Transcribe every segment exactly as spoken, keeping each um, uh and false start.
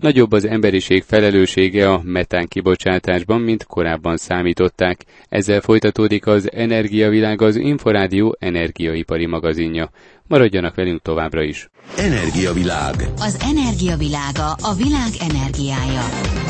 Nagyobb az emberiség felelőssége a metán kibocsátásban, mint korábban számították. Ezzel folytatódik az Energiavilág, az Inforádió energiaipari magazinja. Maradjanak velünk továbbra is. Energiavilág. Az energiavilága, a világ energiája.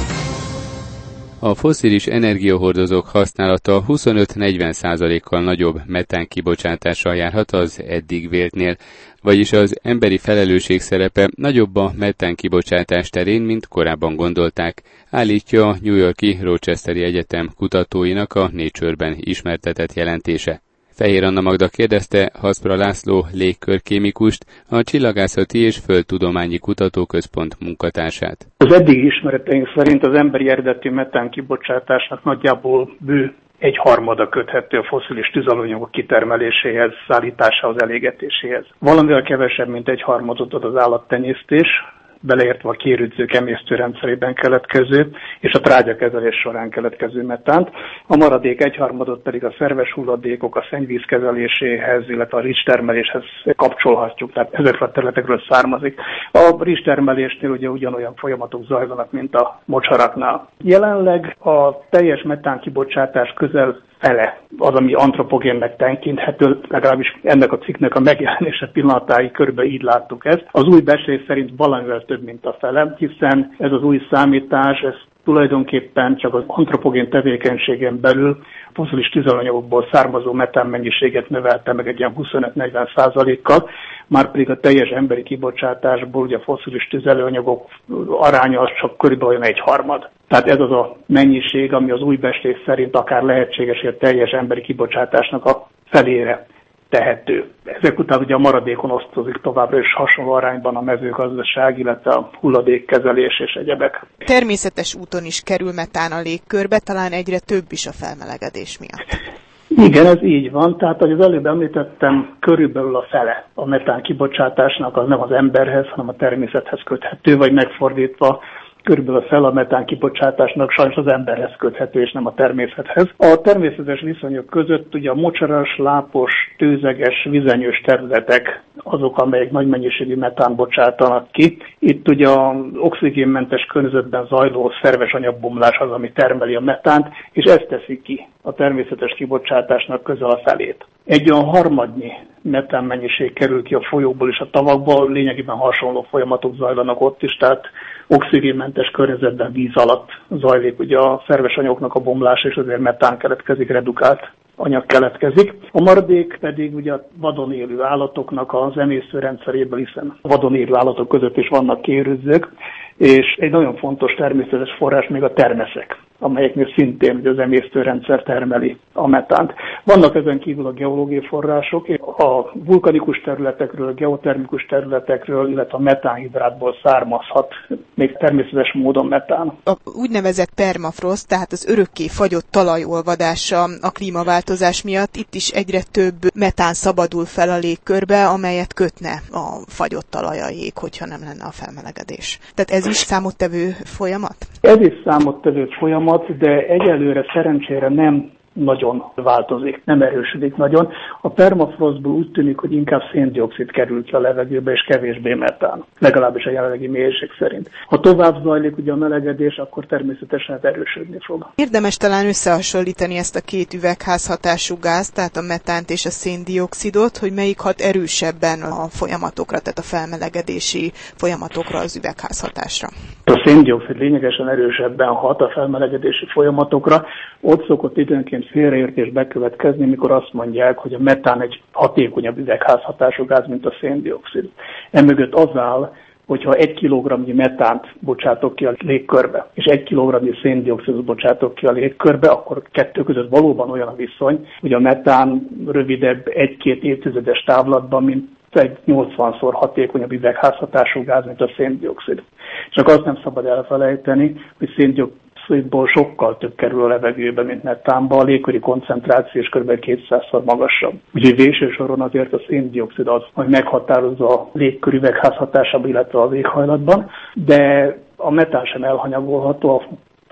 A fosszilis energiahordozók használata huszonöt-negyven százalékkal nagyobb metán kibocsátással járhat az eddig véltnél, vagyis az emberi felelősség szerepe nagyobb a metán kibocsátás terén, mint korábban gondolták, állítja a New York-i Rochesteri Egyetem kutatóinak a Nature-ben ismertetett jelentése. Fehér Anna Magda kérdezte Haszpra László légkörkémikust, a Csillagászati és Földtudományi Kutatóközpont munkatársát. Az eddigi ismereteink szerint az emberi eredetű metán kibocsátásnak nagyjából bő egy harmada köthető a fosszilis tüzelőanyagok kitermeléséhez, szállításához, elégetéséhez. Valamivel kevesebb, mint egy harmadot ad az állattenyésztés, beleértve a kérődzők emésztőrendszerében keletkező és a trágyakezelés során keletkező metánt. A maradék egyharmadot pedig a szerves hulladékok, a szennyvíz kezeléséhez, illetve a rizstermeléshez kapcsolhatjuk, tehát ezekről a területekről származik. A rizstermelésnél ugye ugyanolyan folyamatok zajlanak, mint a mocsaraknál. Jelenleg a teljes metán kibocsátás közel fele az, ami antropogénnek tekinthető, legalábbis ennek a cikknek a megjelenése pillanatáig körülbelül így láttuk ezt. Az új becslés szerint valamivel több, mint a fele, hiszen ez az új számítás, ez tulajdonképpen csak az antropogén tevékenységen belül fosszilis tüzelőanyagokból származó metán mennyiséget növelte meg egy ilyen huszonöt-negyven százalékkal, márpedig a teljes emberi kibocsátásból ugye a fosszilis tüzelőanyagok aránya az csak körülbelül egy harmad. Tehát ez az a mennyiség, ami az új becslés szerint akár lehetséges, hogy a teljes emberi kibocsátásnak a felére tehető. Ezek után ugye a maradékon osztozik továbbra is hasonló arányban a mezőgazdaság, illetve a hulladékkezelés és egyebek. Természetes úton is kerül metán a légkörbe, talán egyre több is a felmelegedés miatt. Igen, ez így van. Tehát, ahogy az előbb említettem, körülbelül a fele a metán kibocsátásnak az nem az emberhez, hanem a természethez köthető, vagy megfordítva, körülbelül a fel a metán kibocsátásnak sajnos az emberhez köthető, és nem a természethez. A természetes viszonyok között ugye a mocsaras, lápos, tőzeges, vizenyős területek azok, amelyek nagy mennyiségű metán bocsátanak ki. Itt ugye az oxigénmentes környezetben zajló szerves anyagbomlás az, ami termeli a metánt, és ez teszi ki a természetes kibocsátásnak közel a felét. Egy olyan harmadnyi metán mennyiség kerül ki a folyókból és a tavakból, lényegében hasonló folyamatok zajlanak ott is, tehát oxigénmentes környezetben víz alatt zajlik ugye a szerves anyagoknak a bomlása, és azért metán keletkezik, redukált anyag keletkezik. A maradék pedig ugye a vadon élő állatoknak az emésztőrendszeréből, hiszen a vadon élő állatok között is vannak kérődzők, és egy nagyon fontos természetes forrás még a termeszek, amelyeknél szintén ugye az emésztőrendszer termeli a metánt. Vannak ezen kívül a geológiai források, a vulkanikus területekről, a geotermikus területekről, illetve a metánhidrátból származhat még természetes módon metán. A úgynevezett permafrost, tehát az örökké fagyott talajolvadása a klímaváltozás miatt, itt is egyre több metán szabadul fel a légkörbe, amelyet kötne a fagyott talaj a jég, hogyha nem lenne a felmelegedés. Tehát ez is számottevő folyamat? Ez is számottevő folyamat, de egyelőre szerencsére nem nagyon változik, nem erősödik nagyon. A permafrostból úgy tűnik, hogy inkább széndioxid kerül ki a levegőbe, és kevésbé metán, legalábbis a jelenlegi mérések szerint. Ha tovább zajlik ugye a melegedés, akkor természetesen erősödni fog. Érdemes talán összehasonlítani ezt a két üvegházhatású gázt, tehát a metánt és a széndioxidot, hogy melyik hat erősebben a folyamatokra, tehát a felmelegedési folyamatokra, az üvegházhatásra. A széndioxid lényegesen erősebben hat a felmelegedési folyamatokra. Ott szokott időnként félreértés bekövetkezni, mikor azt mondják, hogy a metán egy hatékonyabb üvegházhatású gáz, mint a széndioxid. Emögött az áll, hogyha egy kilogramnyi metánt bocsátok ki a légkörbe, és egy kilogramnyi széndioxidot bocsátok ki a légkörbe, akkor kettő között valóban olyan a viszony, hogy a metán rövidebb egy-két évtizedes távlatban, mint egy nyolcvanszor hatékonyabb üvegházhatású gáz, mint a széndioxid. Csak azt nem szabad elfelejteni, hogy széndioxidból sokkal több kerül a levegőbe, mint metánba, a légköri koncentráció is kb. kétszázszor magasabb. Úgyhogy végső soron azért a széndioxid az, hogy meghatározza a légkör üvegházhatásában, illetve az éghajlatban, de a metán sem elhanyagolható, a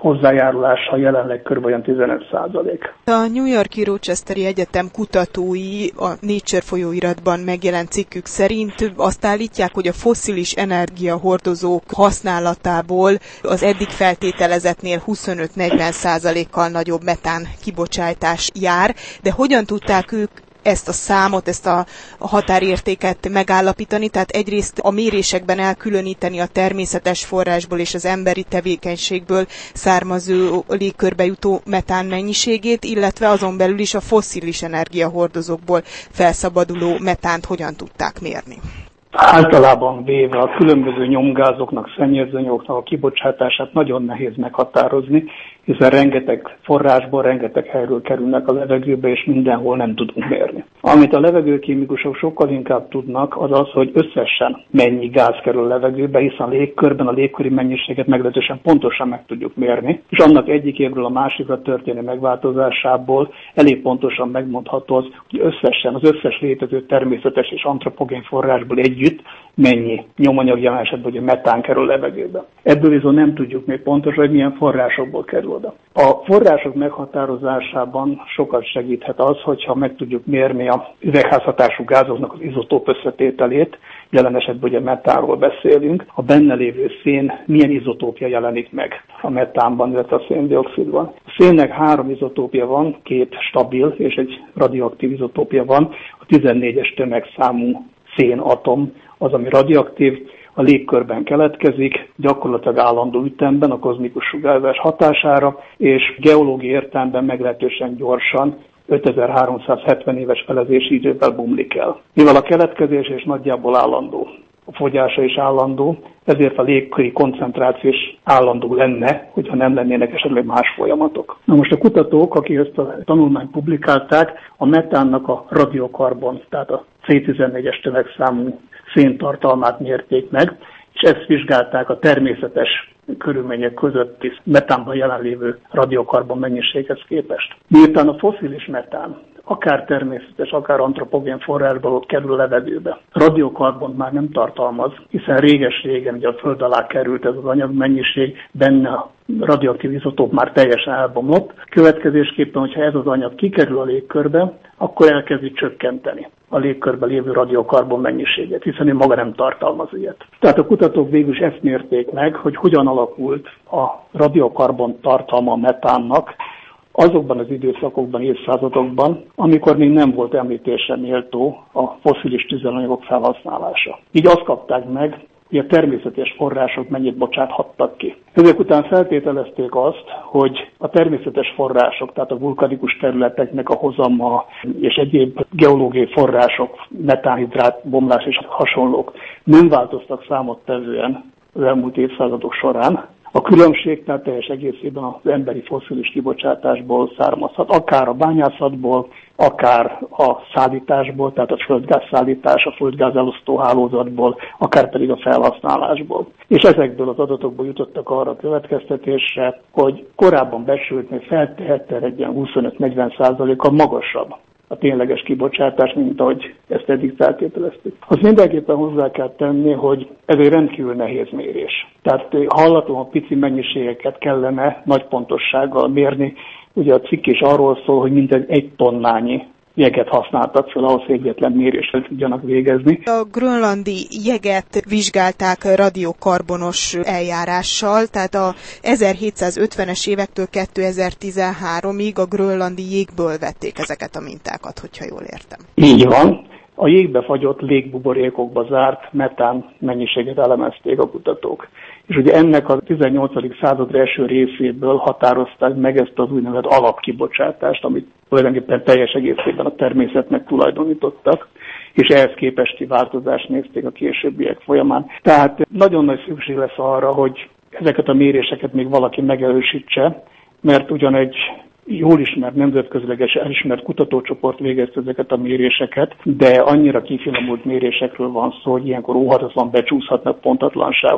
hozzájárulása jelenleg kb. Olyan tizenöt százalék. A New York-i Rochesteri Egyetem kutatói a Nature folyóiratban megjelent cikkük szerint azt állítják, hogy a fosszilis energiahordozók használatából az eddig feltételezetnél huszonöt-negyven százalékkal nagyobb metán kibocsátás jár, de hogyan tudták ők ezt a számot, ezt a határértéket megállapítani, tehát egyrészt a mérésekben elkülöníteni a természetes forrásból és az emberi tevékenységből származó légkörbe jutó metán mennyiségét, illetve azon belül is a fosszilis energiahordozókból felszabaduló metánt hogyan tudták mérni. Általában véve a különböző nyomgázoknak, szennyezőanyagoknak a kibocsátását nagyon nehéz meghatározni, hiszen rengeteg forrásból, rengeteg helyről kerülnek a levegőbe, és mindenhol nem tudunk mérni. Amit a levegőkémikusok sokkal inkább tudnak, az az, hogy összesen mennyi gáz kerül a levegőbe, hiszen a légkörben a légköri mennyiséget meglehetősen pontosan meg tudjuk mérni, és annak egyik évről a másikra történő megváltozásából elég pontosan megmondható az, hogy összesen az összes létező természetes és antropogén forrásból együtt mennyi nyomanyag, jelen esetben, hogy a metán kerül a levegőbe. Ebből viszont nem tudjuk még pontosan, hogy milyen forrásokból kerül oda. A források meghatározásában sokat segíthet az, hogyha meg tudjuk mérni a üvegházhatású gázoknak az izotóp összetételét, jelen esetben ugye metánról beszélünk, a benne lévő szén milyen izotópja jelenik meg a metánban, illetve a széndioxidban. A szénnek három izotópja van, két stabil és egy radioaktív izotópja van, a tizennégyes tömegszámú szénatom az, ami radioaktív, a légkörben keletkezik, gyakorlatilag állandó ütemben a kozmikus sugárzás hatására, és geológiai értelemben meglehetősen gyorsan, ötezer-háromszázhetven éves felezési idővel bomlik el. Mivel a keletkezés és nagyjából állandó, a fogyása is állandó, ezért a légköri koncentráció is állandó lenne, hogyha nem lennének esetleg más folyamatok. Na most a kutatók, akik ezt a tanulmányt publikálták, a metánnak a radiokarbon, tehát a cé tizennégyes tömegszámú széntartalmát mérték meg, és ezt vizsgálták a természetes körülmények közötti metánban jelenlévő radiokarbon mennyiséghez képest. Miután a fosszilis metán akár természetes, akár antropogén forrásból ott kerül a levegőbe. Radiokarbont már nem tartalmaz, hiszen réges-régen ugye a föld alá került ez az anyagmennyiség, benne a radioaktív izotóp már teljesen elbomlott. Következésképpen, hogyha ez az anyag kikerül a légkörbe, akkor elkezdi csökkenteni a légkörben lévő radiokarbon mennyiséget, hiszen ő maga nem tartalmaz ilyet. Tehát a kutatók végül is ezt mérték meg, hogy hogyan alakult a radiokarbon tartalma a metánnak azokban az időszakokban, évszázadokban, amikor még nem volt említésre méltó a fosszilis tüzelőanyagok felhasználása. Így azt kapták meg, hogy a természetes források mennyit bocsáthattak ki. Ezek után feltételezték azt, hogy a természetes források, tehát a vulkanikus területeknek a hozama és egyéb geológiai források, metánhidrát, bomlás és hasonlók nem változtak számottevően az elmúlt évszázadok során. A különbség tehát teljes egészében az emberi fosszilis kibocsátásból származhat, akár a bányászatból, akár a szállításból, tehát a földgáz szállítás, a földgáz elosztó hálózatból, akár pedig a felhasználásból. És ezekből az adatokból jutottak arra a következtetésre, hogy korábban besültnél feltehetően egy ilyen huszonöt-negyven százalékkal magasabb a tényleges kibocsátás, mint ahogy ezt eddig feltételeztük. Azt mindenképpen hozzá kell tenni, hogy ez egy rendkívül nehéz mérés. Tehát hallatóan pici mennyiségeket kellene nagy pontossággal mérni. Ugye a cikk is arról szól, hogy mintegy egy tonnányi jeget használtak fel ahhoz, hogy egyetlen mérésre tudjanak végezni. A grönlandi jeget vizsgálták radiokarbonos eljárással, tehát a ezerhétszázötvenes évektől kétezer-tizenháromig a grönlandi jégből vették ezeket a mintákat, hogyha jól értem. Így van. A jégbe fagyott légbuborékokba zárt metán mennyiséget elemezték a kutatók. És ugye ennek a tizennyolcadik század első részéből határozták meg ezt az úgynevezett alapkibocsátást, amit tulajdonképpen teljes egészében a természetnek tulajdonítottak, és ehhez képesti változást nézték a későbbiek folyamán. Tehát nagyon nagy szükség lesz arra, hogy ezeket a méréseket még valaki megerősítse, mert ugyan egy jól ismert, nemzetközileg elismert kutatócsoport végezte ezeket a méréseket, de annyira kifinomult mérésekről van szó, hogy ilyenkor óhatatlan becsúszhatnak pontatlanságok.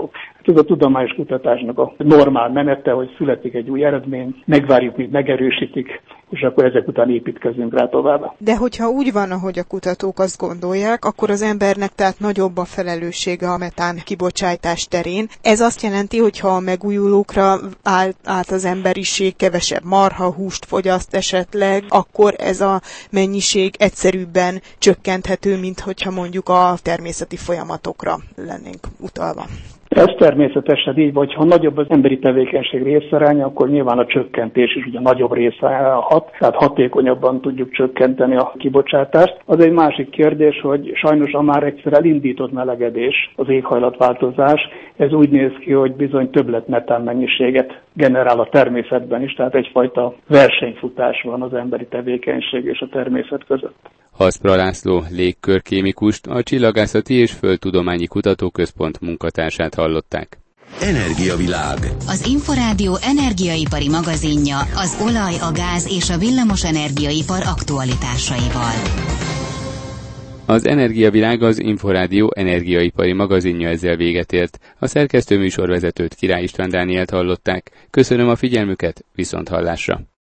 Ez a tudományos kutatásnak a normál menete, hogy születik egy új eredmény, megvárjuk, míg megerősítik, és akkor ezek után építkezünk rá tovább. De hogyha úgy van, ahogy a kutatók azt gondolják, akkor az embernek tehát nagyobb a felelőssége a metán kibocsátás terén. Ez azt jelenti, hogy ha a megújulókra áll át az emberiség, kevesebb marhahúst fogyaszt esetleg, akkor ez a mennyiség egyszerűbben csökkenthető, mint hogyha mondjuk a természeti folyamatokra lennénk utalva. Ez természetesen így, vagy ha nagyobb az emberi tevékenység részaránya, akkor nyilván a csökkentés is ugye nagyobb része hat, tehát hatékonyabban tudjuk csökkenteni a kibocsátást. Az egy másik kérdés, hogy sajnos a már egyszer elindított melegedés, az éghajlatváltozás, ez úgy néz ki, hogy bizony többlet metán mennyiséget generál a természetben is, tehát egyfajta versenyfutás van az emberi tevékenység és a természet között. Haszpra László légkörkémikust, a Csillagászati és Földtudományi Kutatóközpont munkatársát hallották. Energiavilág. Az Inforádió energiaipari magazinja az olaj, a gáz és a villamos energiaipar aktualitásaival. Az Energiavilág, az Inforádió energiaipari magazinja ezzel véget ért. A szerkesztő műsorvezetőt, Király István Dánielt hallották. Köszönöm a figyelmüket, viszont hallásra.